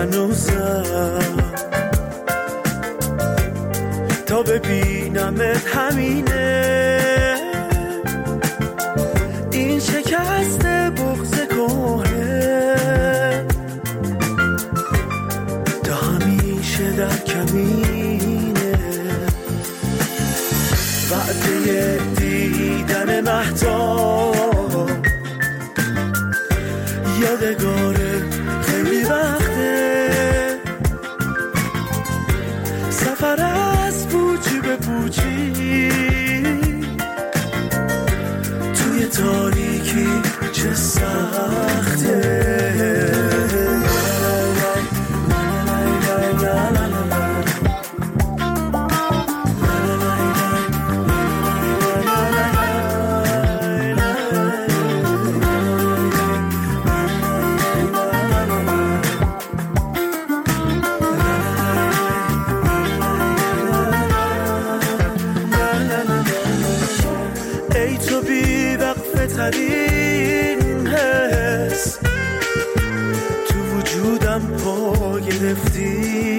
هنوزم تا ببینمت همینه. این شکست بغض کهنه تا همیشه در کمینه. وعده دیدن مهتاب یادگاره خیلی وقته. سفر از پوچی به پوچی توی تاریکی چه سخته. ترین حس تو وجودم پا گرفتی.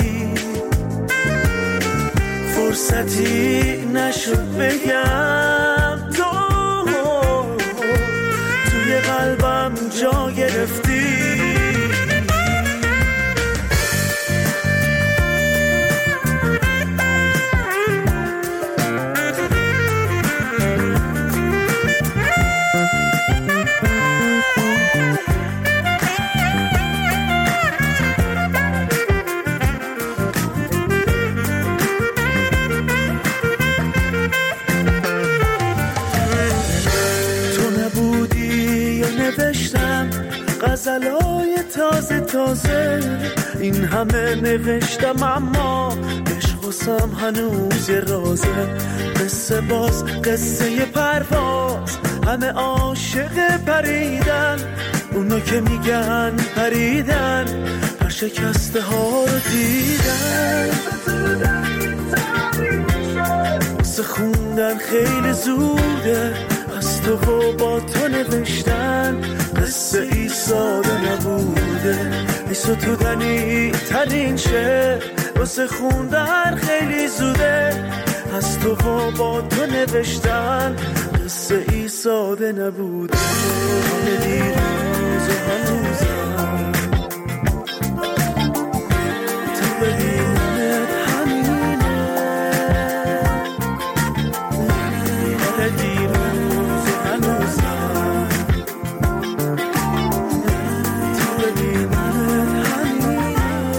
فرصتی نشد بگم تو توی قلبم جا گرفتی. غزلای تازه تازه این همه نوشتم اما عشق واسم هنوز یه رازه. قصه باز قصه پرواز همه عاشق پریدن. اونا که میگن پریدن پر شکسته ها رو دیدن. واسه خوندن خیلی زوده از تو و با تو نوشتن. قصه ای ساده نبوده ای ستودنی ترین شعر. واسه خوندن خیلی زوده از تو و با تو نوشتن. قصه ای ساده نبوده دیروز و هنوزم تا ببینمت همینه. دیروز و هنوزم تا ببینمت همینه.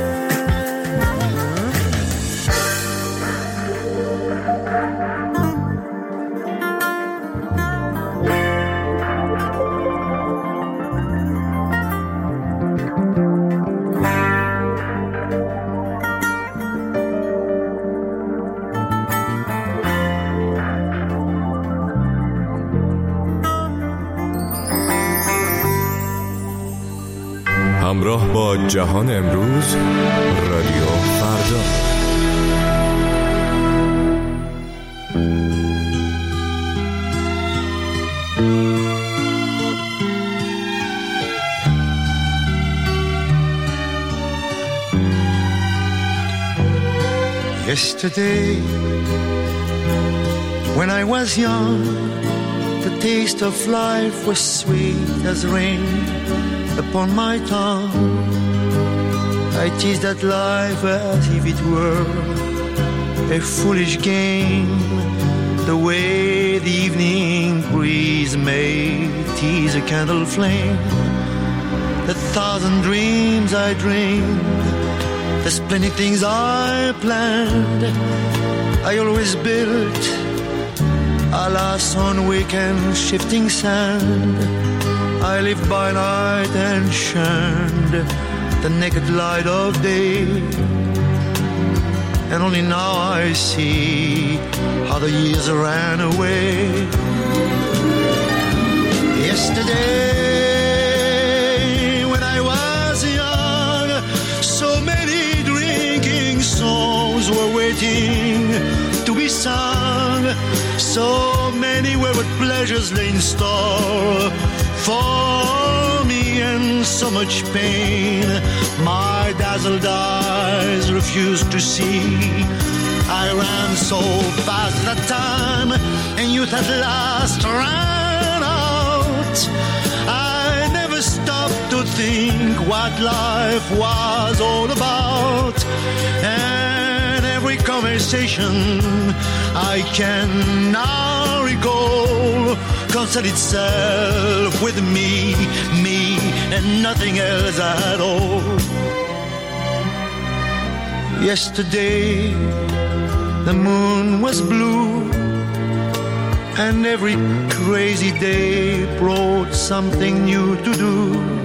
همراه با جهان امروز رادیو فردا. Yesterday, when I was young, the taste of life was sweet as rain upon my tongue. I teased at life as if it were a foolish game, the way the evening breeze may tease a candle flame. The thousand dreams I dreamed, the splendid things I planned, I always built, alas, on weak and shifting sand. I lived by night and shunned the naked light of day, and only now I see how the years ran away. Yesterday, when I was young, so many drinking songs were waiting to be sung. So many wayward pleasures lay in store for me and so much pain. My dazzled eyes refused to see. I ran so fast that time, and youth at last ran out. I never stopped to think what life was all about. And every conversation I can now recall concerned itself with me, and nothing else at all. Yesterday, the moon was blue, and every crazy day brought something new to do.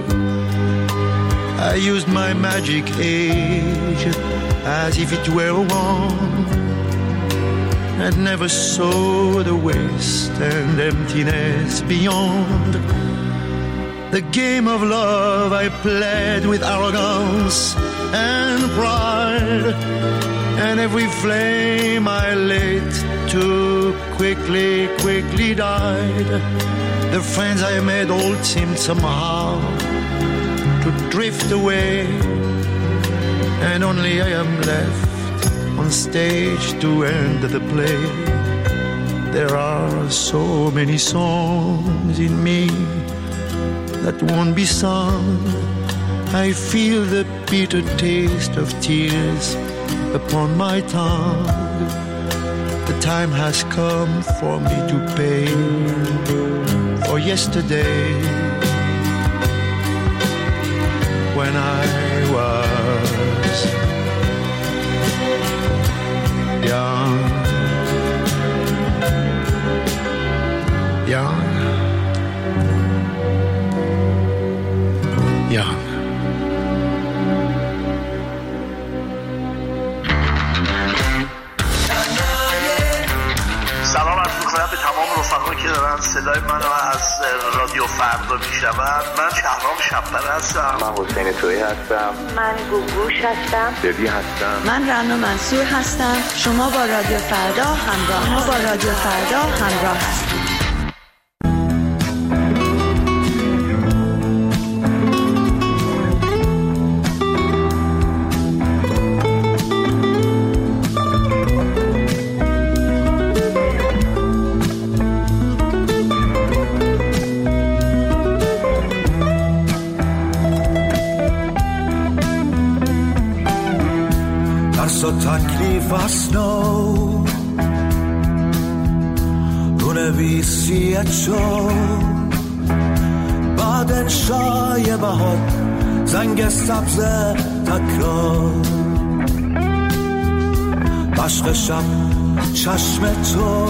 I used my magic age as if it were a wand, and never saw the waste and emptiness beyond. The game of love I played with arrogance and pride, and every flame I lit too quickly died. The friends I made all seemed somehow to drift away, and only I am left on stage to end the play. There are so many songs in me that won't be sung. I feel the bitter taste of tears upon my tongue. The time has come for me to pay for yesterday, when I was young. سلام عرض می‌کنم به تمام رفقایی که دارن صدای منو از رادیو فردا میشنون. من شهرام شب‌بر هستم. من حسین تویی هستم. من گوگوش هستم. دبی هستم. من رنا منصور هستم. شما با رادیو فردا همراه هستید. تکلیف اسنو رو نویسیت شد بعد انشای بهار زنگ سبز تکرار عشق شب چشم تو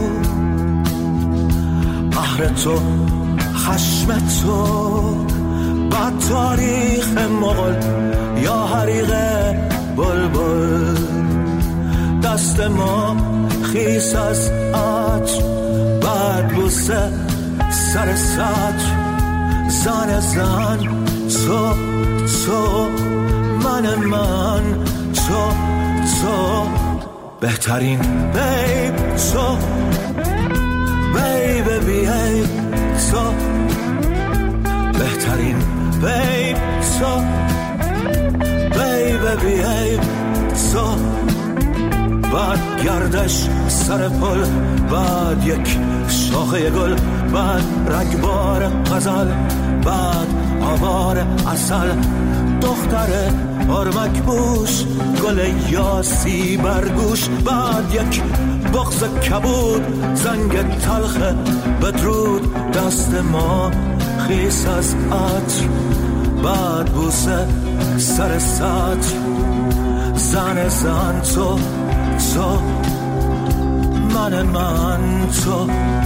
قهر تو خشم تو بعد تاریخ مغل یا حریق بلبل دست ما خیس از عطر بعد بوسه سر سطر زن تو من تو بهترین بیب تو بیب بیب تو بهترین بیب تو بیب بیب تو بعد گردش سر پل بعد یک شاخه گل بعد رگبار غزل بعد آوار عسل دختر آرمک بوش گل یاسی برگوش بعد یک بغض کبود زنگ تلخ بدرود دست ما خیس از عطر بعد بوسه سر سطر زن تو من تو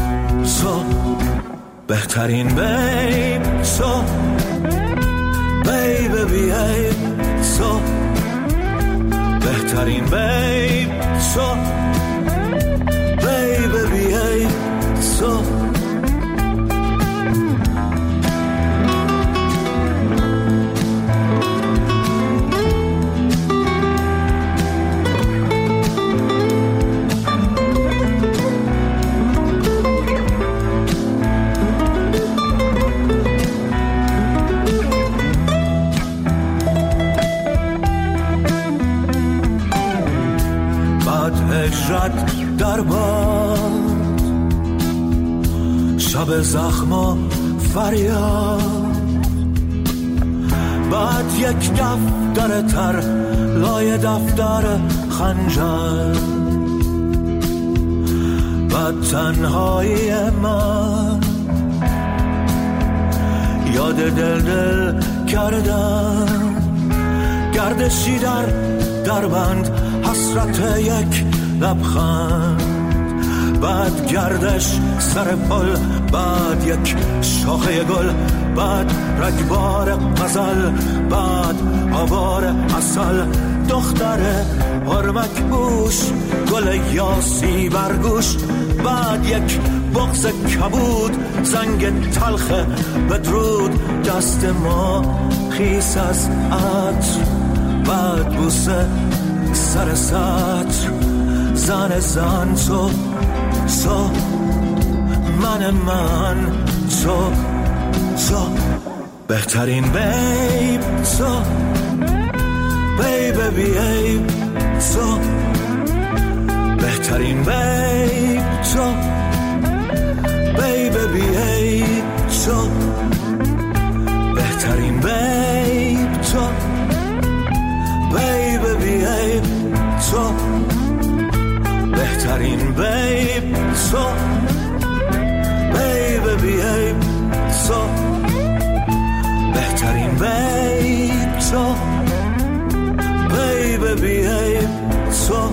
بهترین بیب تو بیب بیب تو بهترین بیب تو بیب بیب تو هجرت در باد، شب زخم و فریاد. بعد یک دفتر تر لای دفتر خنجر، بعد تنهایی من یاد دل کردم. گردشی در بند، حسرت یک لبخند. بعد گردش سر پل، بعد یک شاخه گل، بعد رگبار غزل، بعد آوار عسل. دختر هرمک بوش، گل یاسی برگوش. بعد یک بغض کبود، زنگ تلخ بدرود. دست ما خیس از عطر، بعد بوسه سر سطر. زن تو من تو بهترین بیب تو، بیب بیب تو بهترین بیب تو، بیب بیب تو بهترین بیب تو، بیب بیب تو بهترین بیب تو، بیب بیب تو بهترین بیب تو، بیب بیب تو.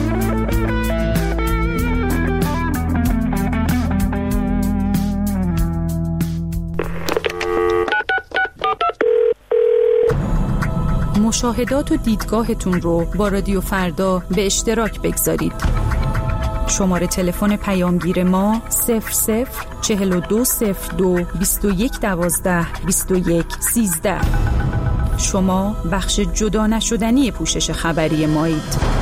مشاهدات و دیدگاهتون رو با رادیو فردا به اشتراک بگذارید. شماره تلفن پیامگیر ما 004202 2112 2113. شما بخش جدا نشدنی پوشش خبری مایید.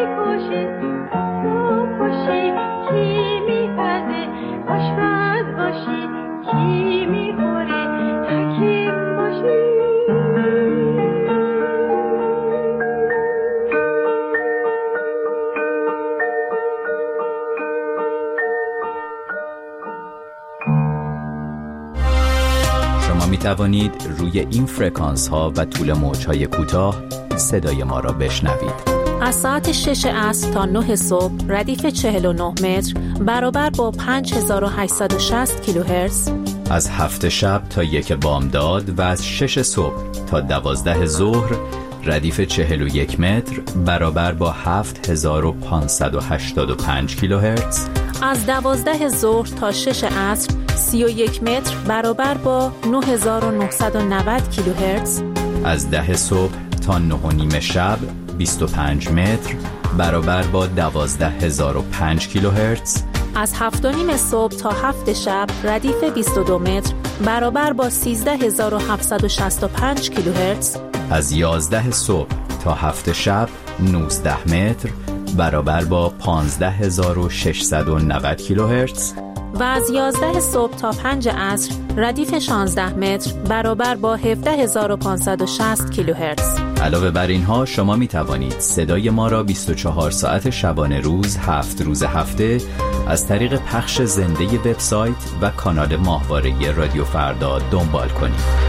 می توانید روی این فرکانس ها و طول موج های کوتاه صدای ما را بشنوید. از ساعت 6 عصر تا 9 صبح ردیف 49 متر برابر با 5860 کیلوهرتز. از 7 شب تا 1 بامداد و از 6 صبح تا 12 ظهر ردیف 41 متر برابر با 7585 کیلوهرتز. از 12 ظهر تا 6 عصر 31 متر برابر با 9990 کیلوهرتز. از 10 صبح تا 9:30 شب 25 متر برابر با 12005 کیلوهرتز. از 7:30 صبح تا 7 شب ردیف 22 متر برابر با 13765 کیلوهرتز. از 11 صبح تا 7 شب 19 متر برابر با 15690 کیلوهرتز. و از 11 صبح تا 5 عصر ردیف 16 متر برابر با 17560 کیلوهرتز. علاوه بر اینها شما می توانید صدای ما را 24 ساعت شبانه روز 7 روز هفته از طریق پخش زنده وبسایت و کانال ماهواره رادیو فردا دنبال کنید.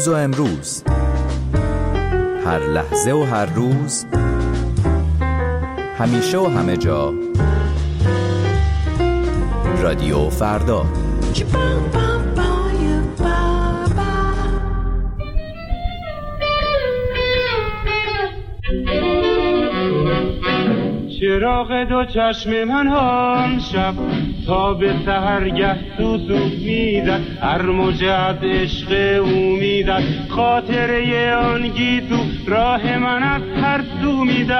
دیروز و امروز، هر لحظه و هر روز، همیشه و همه جا. رادیو فردا. چراغ دو چشم من هم شب تا به سحرگه سوسو میزد، هر موجه از عشق او میزد، خاطره آن گیسو راه من از هر سو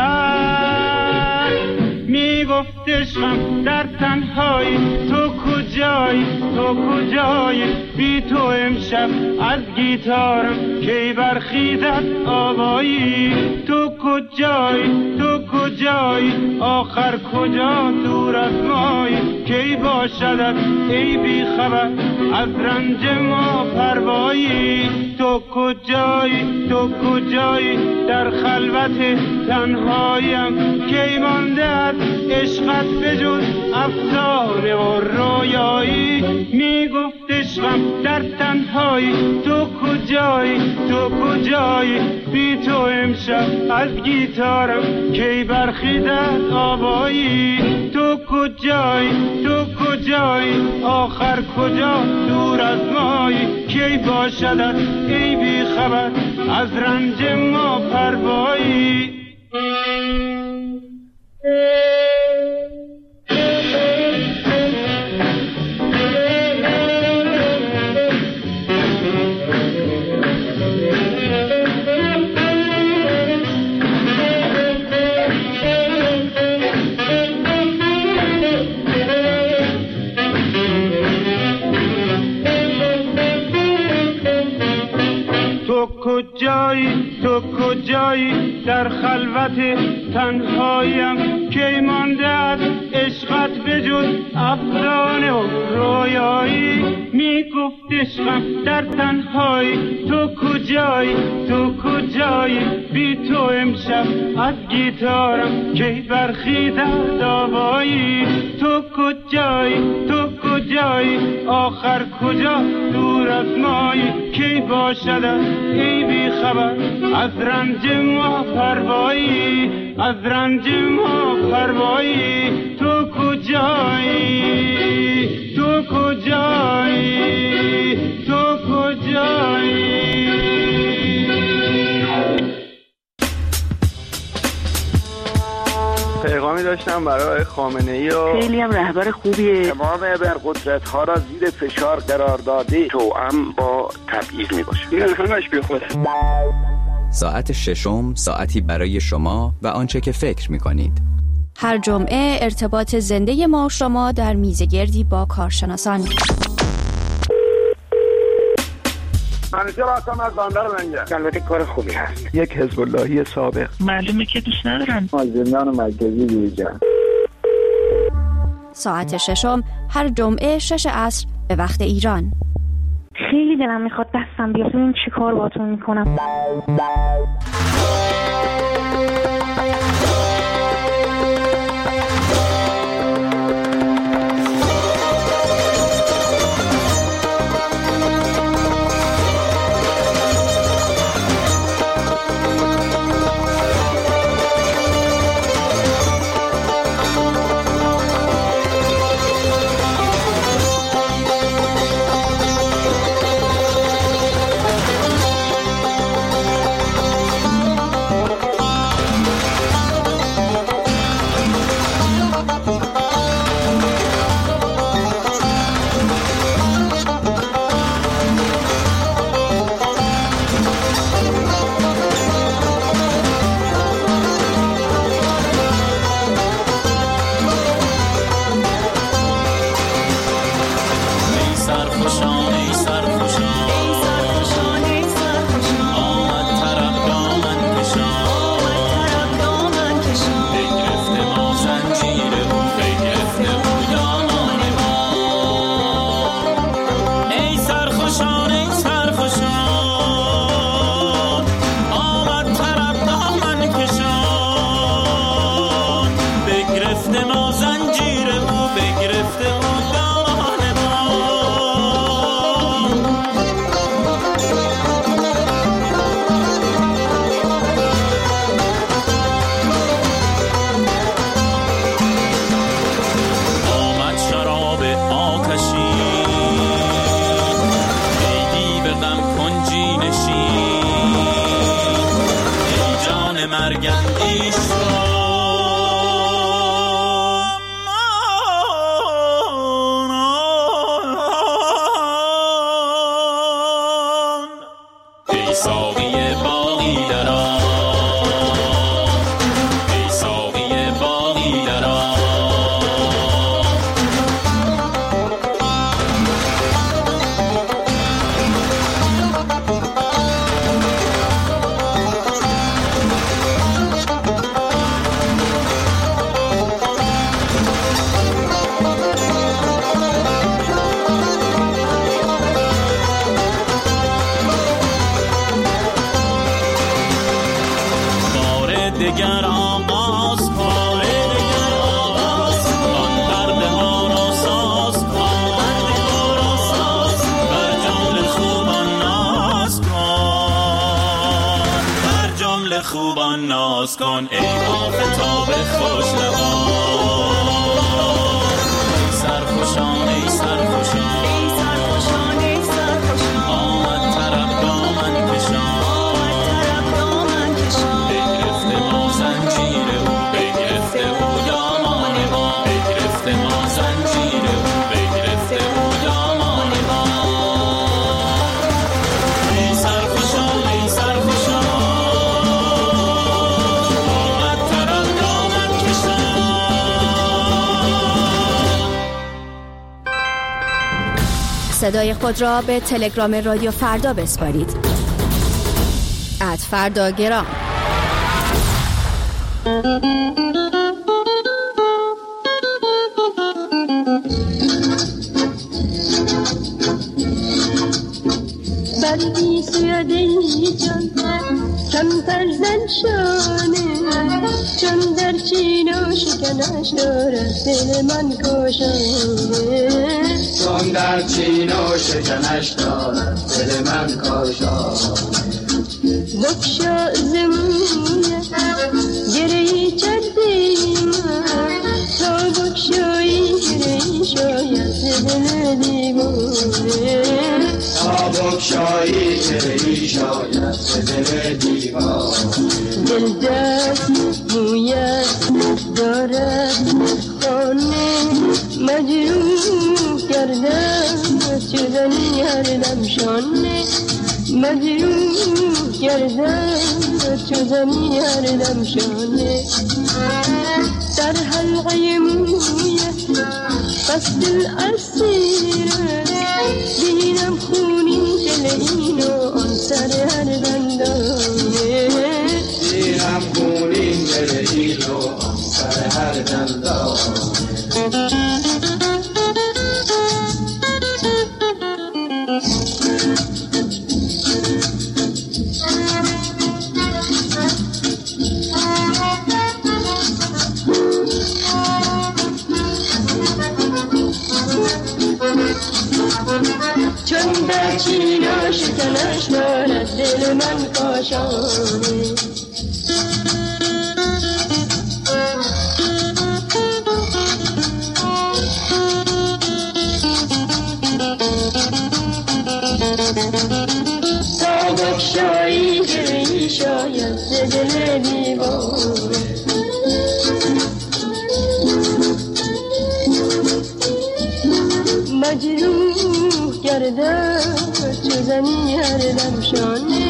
میزد. میگفت عشقم در تنهایی، تو کجایی تو کجایی، بی تو امشب از گیتارم کی برخیزد آوایی. تو کجایی تو کجایی، آخر کجا دور از مایی، کی باشدت ای بی خبر از رنج ما پروایی. تو کجایی تو کجایی، در خلوت تنهایم کی مانده از عشقت بجز افسانه و رویایی. میگفت عشقم در تنهایی، تو کجایی تو کجایی، بی تو امشب از گیتارم کی برخیزد آوایی. تو کجایی تو کجایی، آخر کجا دور از مایی، کی باشدت ای بی خبر از رنج ما پروایی. کجایی تو کجایی، در خلوت تنهایم کی مانده از عشقت بجز افسانه و رویایی. میگفت عشقم در تنهایی، تو کجایی تو کجایی، بی تو امشب از گیتارم کی برخیزد آوایی. تو کجایی تو کجایی، آخر کجا دور از مایی، کی باشدت ای بی خبر از رنج ما پروایی، از رنج ما پروایی. تو کجایی تو کجایی تو کجایی. پیغامی داشتم برای خامنه‌ای و خیلی هم رهبر خوبیه. امام ابرقدرت‌ها را زیر فشار قرار داده، توأم با تبعیض میباشه. این همش بی خوده. ساعت ششم، ساعتی برای شما و آنچه که فکر می‌کنید. هر جمعه ارتباط زنده ما و شما در میزگردی با کارشناسان. منیجر هستم از بندر لنگر. البته کار خوبی هست. یک حزب اللهی سابق. معلومه که دوست ندارن. زندان مرکزی دیجان. ساعت ششم هر جمعه 6 عصر به وقت ایران. خیلی دلم میخواد دستم بیاد ببینم چی کار باهاتون میکنم. ساقی باقی درآ، ای ساقی باقی درآ. دگر آغاز کن، دگر آغاز کن، پرده ها را ساز کن، پرده ها را ساز کن، بر جمله خوبان ناز کن، بر جمله خوبان ناز کن، ای آفتاب خوش لبان. ای سرخوشان ای سرخوشان ای سرخوشان ای سرخوشان، آمد طرب دامن کشان، صدای خود را به تلگرام رادیو فردا بسپارید. @فرداگرام. بردی سویده جان کمتر زن شانه، چون در چین و شکنش دارد دل من کاشانه، چون در چین و شکنش دارد دل من کاشانه. بکشا زمونه گرهی چردی من، تا بکشایی گرهی شاید دل دیوانه، تا بکشایی گرهی شاید دل دیوانه. دل دست مویت دارد خانه، مجروح کردم چدنی هر دم شانه، مجروح کردم چدنی هر دم شانه. در حلقه مویت قصد الاسیره، بینم خونین دل اینو آن سر هر دندانه، بینم خونین دل اینو آن سر هر دندانه. چون در چین و شکنش دارد دل من کاشانه، تا بکشایی گرهی شاید دل دیوانه. مجروح کردم چزنی هر دم شانه،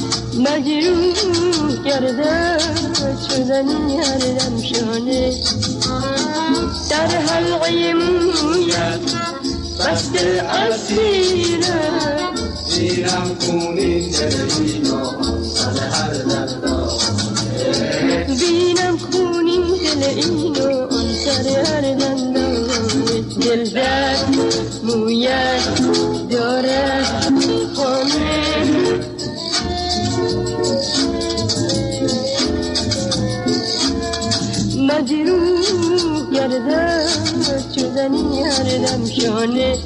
مجروح کردم چزنی هر دم شانه. در حلقه مویت بست اسیره، بینم خونین دل اینو آن سر هر دندانه، بینم خونین دل اینو آن سر هر دندانه. دل درد مویت دارد خانه، مجروح گردم چوزنی هر دم شانه.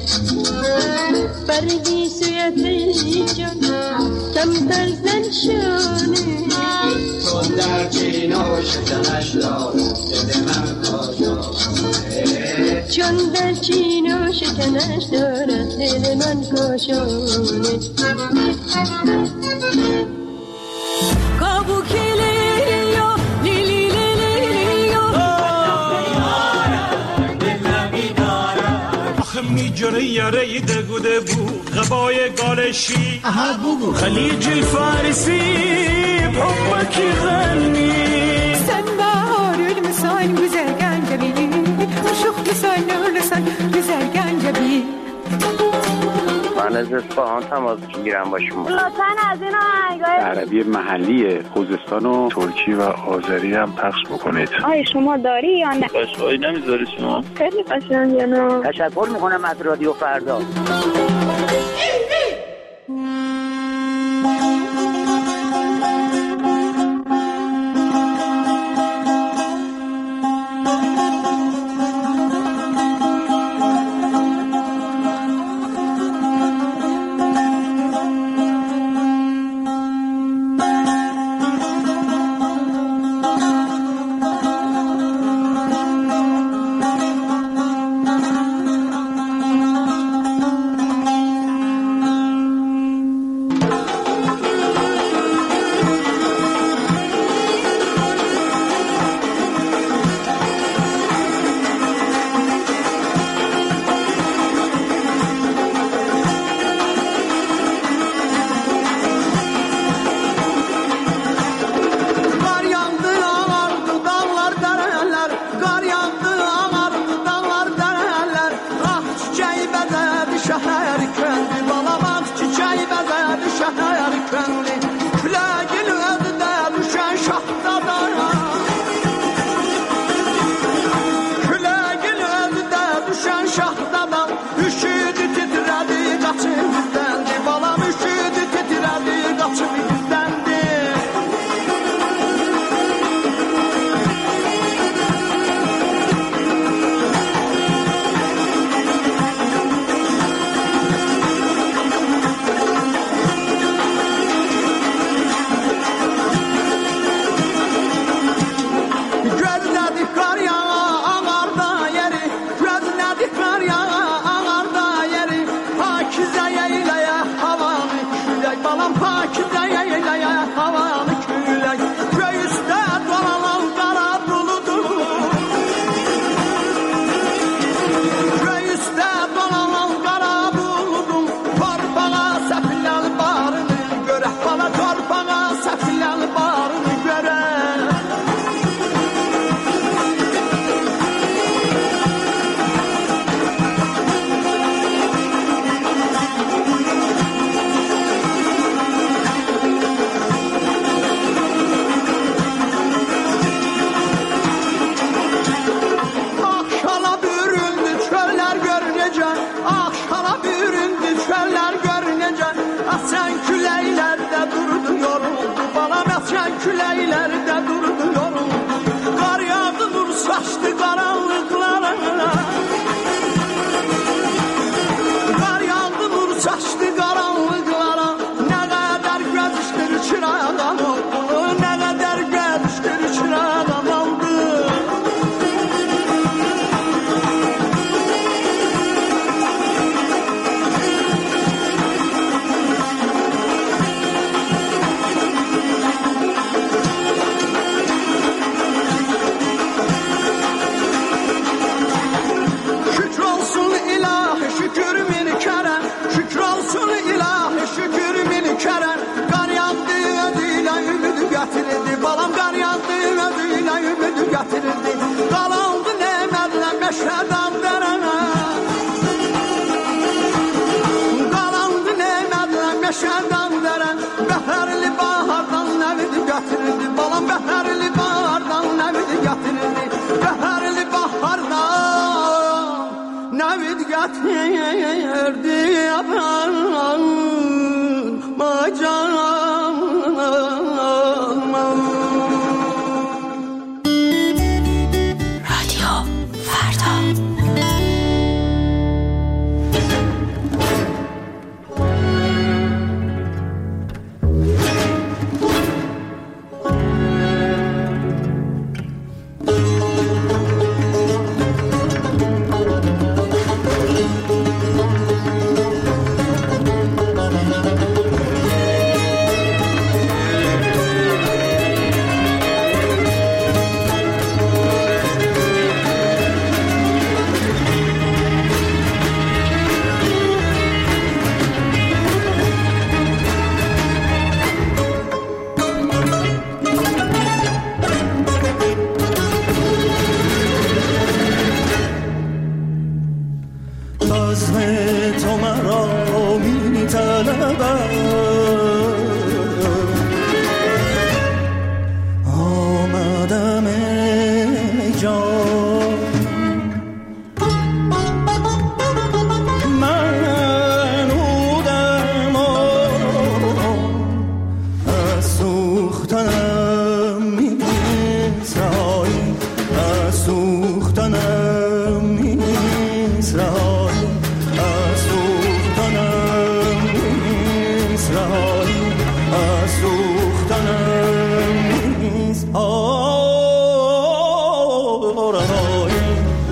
بردی سویت جان کمتر زن شانه، چون در چین و شکنش دارد دل من کاشانه، چون در چین و شکنش دارد دل من کاشانه. جنه یاره دگوده بو غبای گالشی خلیج الفارسی بحبك غني سنبار المسان güzel gencebi Aşık güzel lüsen güzel gencebi من از اصفهان تماس میگیرم با شما. لطفاً از این آهنگای عربی محلی خوزستان و ترکی و آذری هم پخش بکنید. آیا شما داری یا نه؟ قشنگی نمیذاری شما؟ خیلی قشنگه نه. تشکر میکنم از رادیو فردا. سوختنم نیست رهایی، از سوختنم نیست رهایی، از سوختنم نیست رهایی، از سوختنم نیست رهایی.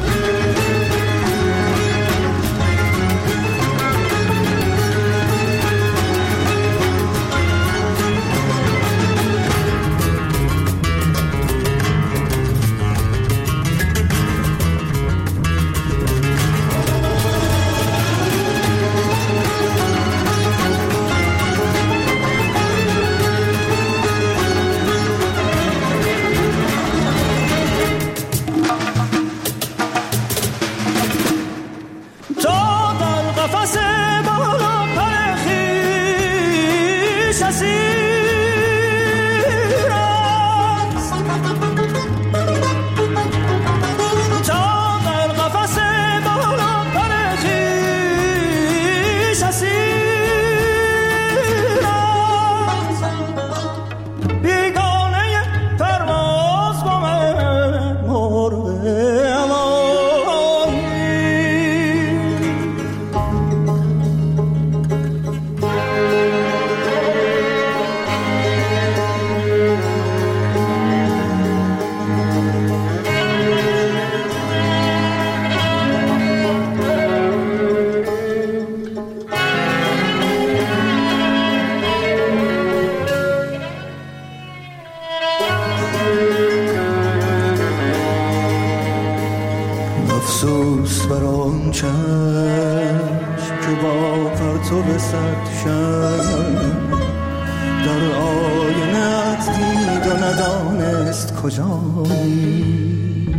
افسوس بر آن چشم که با پرتو صد شب در آینه دید و ندانست کجایی.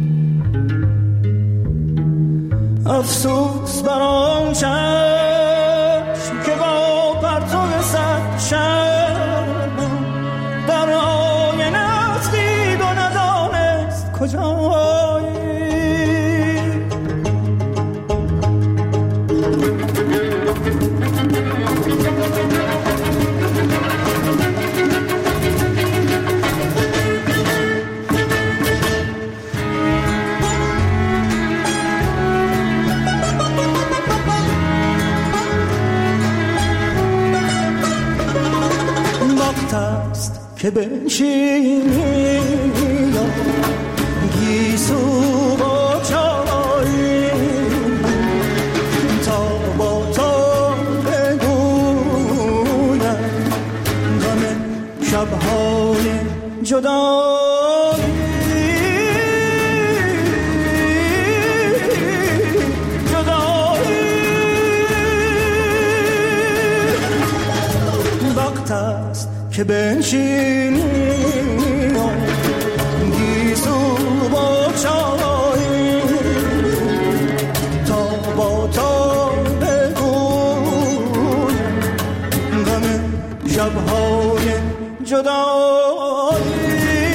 افسوس بر آن چشم که با پرتو صد شب در آینه دید و ندانست کجایی. وقت است که بنشینی گیسو با چای تا با تو بگویم غم شب‌های جدایی. وقت است که بنشینی گیسو با چای تا با تو بگویم غم شب‌های جدایی.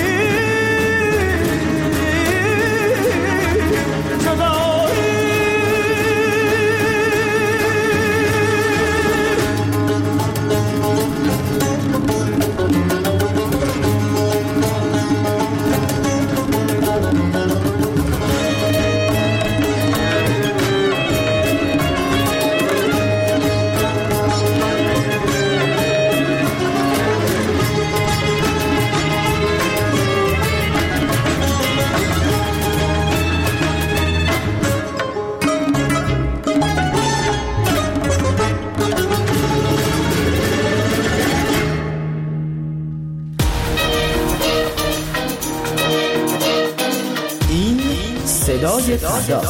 صدای فردا،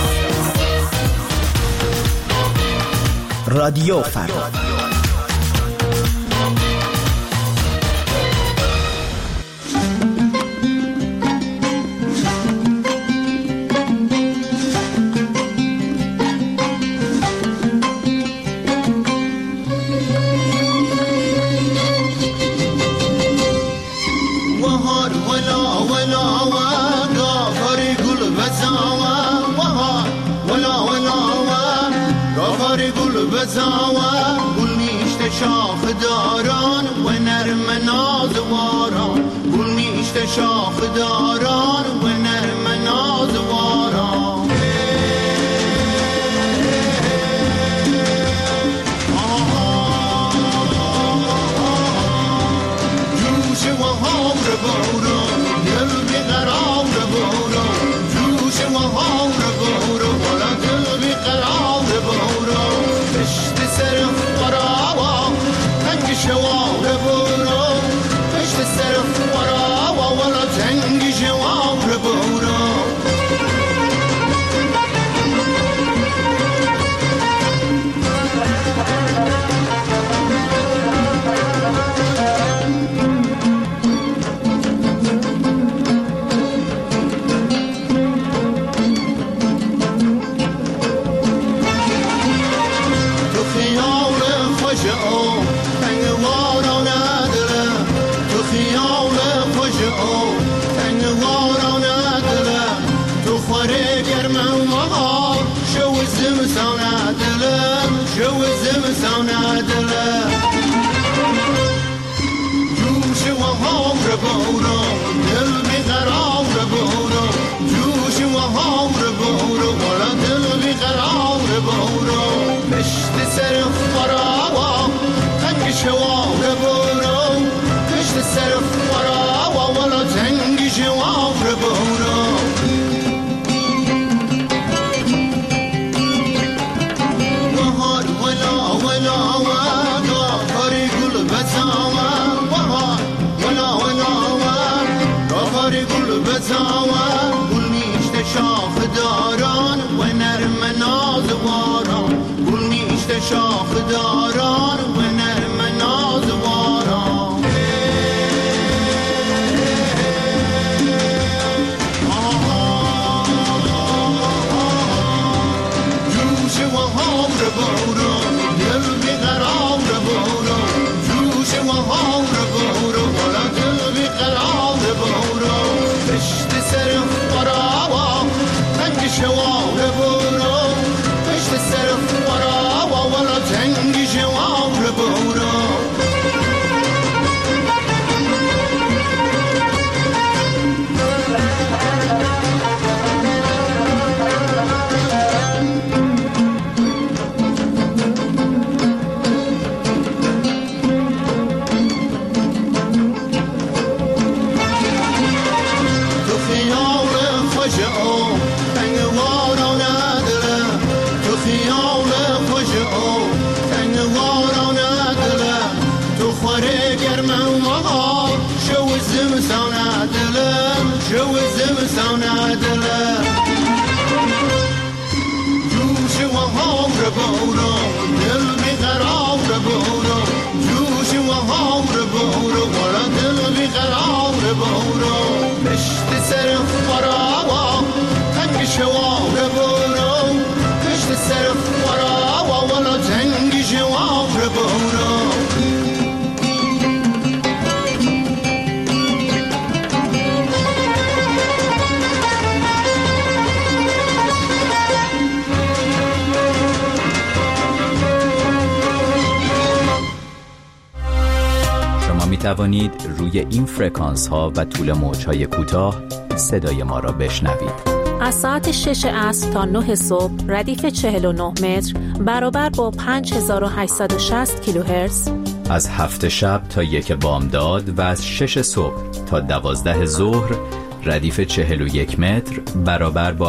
رادیو فردا. شاخ داران و نرم نرم نازواران گل میشته شاخ داران و نرم نازواران جوش و هامر بورو دل بیقرار بورو جوش و هامر بورو والا دل بیقرار بورو پشت سر فراوا تنگ شوار بورو پشت سر فراوا والا تنگ شوار بورو جوش و هامر بورو دل بیقرار بورو جوش و هامر بورو والا دل بیقرار بورو پشت سر فراوا تنگ شوار بورو پشت سر فراوا والا تنگ شوار بورو گل میشته شاخ داران و نرم نازواران گل میشته شاخ داران و نرم نازواران جوش و هامر بورو دل بیقرار بورو جوش و هامر بورو والا دل بیقرار بورو پشت سر فراوا تنگ شوار بورو پشت سر فراوا والا تنگ شوار بورو جوش و هامر بورو دل بیقرار بورو جوش و هامر بورو والا دل بیقرار بورو پشت سر فراوا تنگ شوار بورو پشت سر فراوا والا تنگ شوار بورو می توانید روی این فرکانس ها و طول موج های کوتاه صدای ما را بشنوید. از ساعت 6 عصر تا 9 صبح ردیف 49 متر برابر با 5860 کیلوهرتز. از 7 شب تا 1 بامداد و از 6 صبح تا 12 ظهر ردیف 41 متر برابر با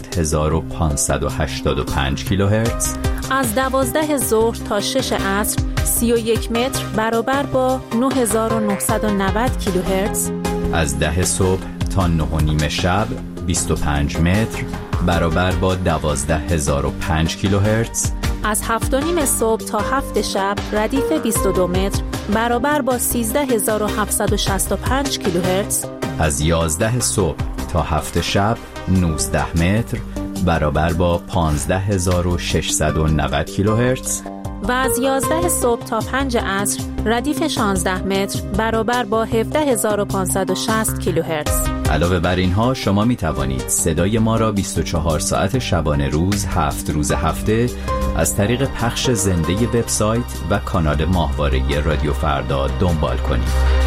7585 کیلوهرتز. از 12 ظهر تا 6 عصر 31 متر برابر با 9990 کیلوهرتز. از 10 صبح تا 9:30 شب 25 متر برابر با 12005 کیلوهرتز. از 7:30 صبح تا 7 شب ردیف 22 متر برابر با 13765 کیلوهرتز. از 11 صبح تا 7 شب 19 متر برابر با 15690 کیلوهرتز. و از 11 صبح تا 5 عصر ردیف 16 متر برابر با 17560 کیلوهرتز. علاوه بر اینها شما می توانید صدای ما را 24 ساعت شبانه روز 7 روز هفته از طریق پخش زنده وبسایت و کانال ماهواره رادیو فردا دنبال کنید.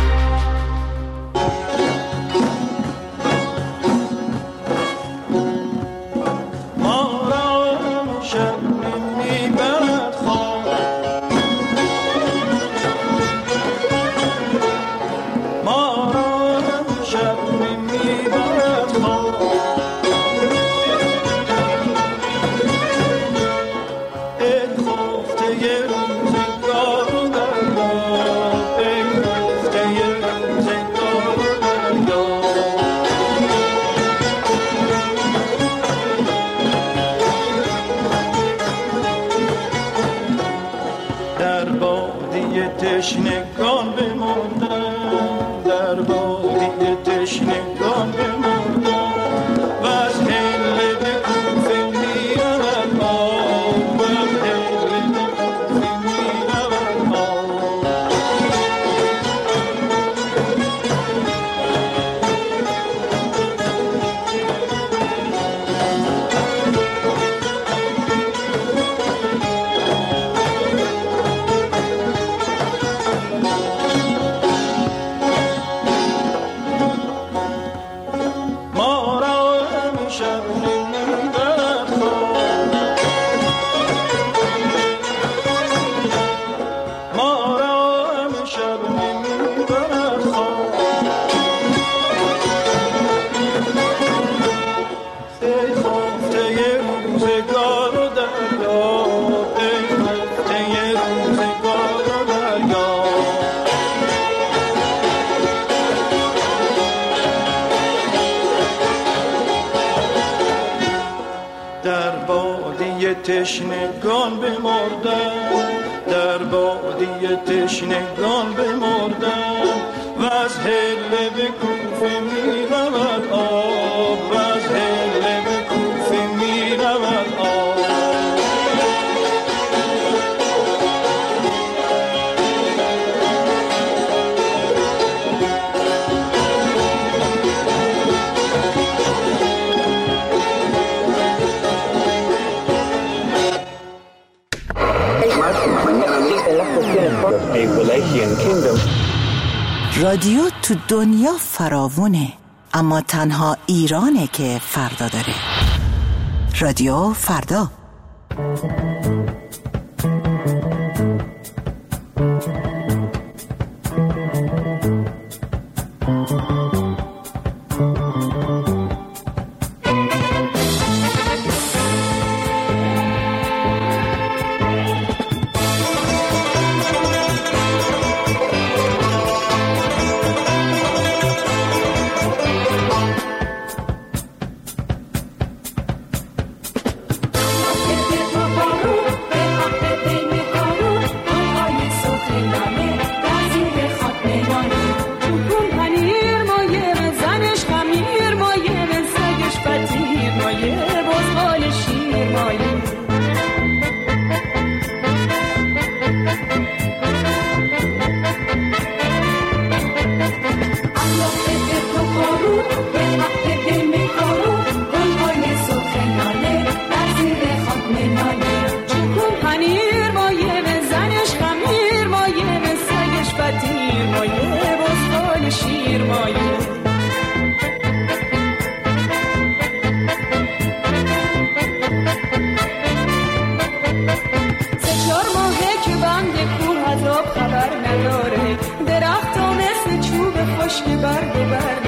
تشنگان بمردن، در بادی تشنگان بمردن و از هله به کوفه میرود آب، و از هله به کوفه میرود آب. تشنگان بمردن، در بادی تشنگان بمردن و از هله به کوفه میرود آب، و از هله به کوفه میرود آب. رادیو تو دنیا فراوونه، اما تنها ایرانه که فردا داره. رادیو فردا. خبر نداره درخت و مثل چوب خشک برگ